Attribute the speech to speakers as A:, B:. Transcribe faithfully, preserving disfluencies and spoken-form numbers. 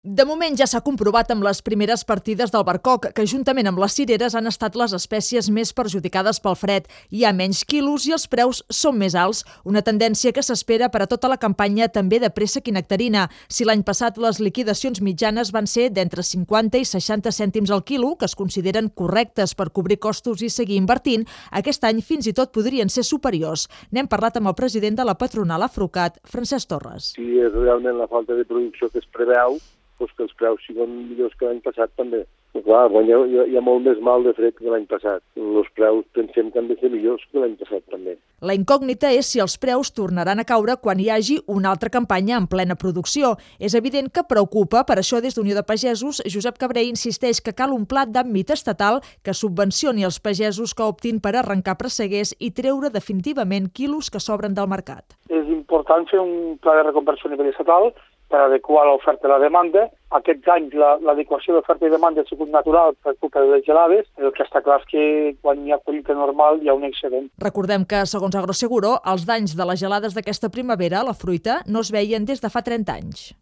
A: De moment ja s'ha comprovat amb les primeres partides del barcoc, que juntament amb les cireres han estat les espècies més perjudicades pel fred. Hi ha menys quilos i els preus són més alts, una tendència que s'espera per a tota la campanya també de préssec i nectarina. Si l'any passat les liquidacions mitjanes van ser d'entre cinquanta i seixanta cèntims al quilo, que es consideren correctes per cobrir costos i seguir invertint, aquest any fins i tot podrien ser superiors. N'hem parlat amb el president de la patronal Afrucat, Francesc Torres.
B: Si és realment la falta de producció que es preveu, doncs que els preus siguin millors que l'any passat també. Però clar, hi ha, hi ha molt més mal de fred que l'any passat. Els preus pensem que han de ser millors que l'any passat també.
A: La incògnita és si els preus tornaran a caure quan hi hagi una altra campanya en plena producció. És evident que preocupa, per això des d'Unió de Pagesos, Josep Cabré insisteix que cal un pla d'àmbit estatal que subvencioni els pagesos que optin per arrencar presseguers i treure definitivament quilos que sobren del mercat.
C: És important fer un pla de reconversió a nivell estatal per adequar l'oferta i la demanda. Aquests anys l'adequació d'oferta i demanda ha sigut natural per culpa de les gelades, el que està clar és que quan hi ha collita normal hi ha un excedent.
A: Recordem que, segons Agroseguro, els danys de les gelades d'aquesta primavera a la fruita no es veien des de fa trenta anys.